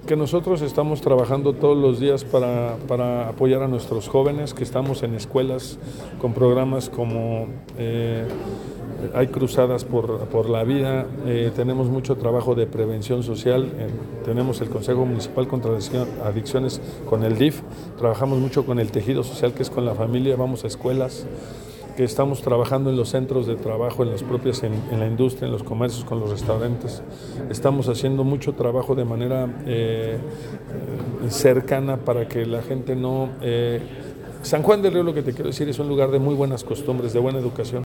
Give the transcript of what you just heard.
Que nosotros estamos trabajando todos los días para apoyar a nuestros jóvenes, que estamos en escuelas con programas como hay cruzadas por la vida, tenemos mucho trabajo de prevención social, tenemos el Consejo Municipal contra Adicciones con el DIF, trabajamos mucho con el tejido social, que es con la familia, vamos a escuelas, que estamos trabajando en los centros de trabajo, en las propias, en la industria, en los comercios, con los restaurantes. Estamos haciendo mucho trabajo de manera cercana para que la gente no... San Juan del Río, lo que te quiero decir, es un lugar de muy buenas costumbres, de buena educación.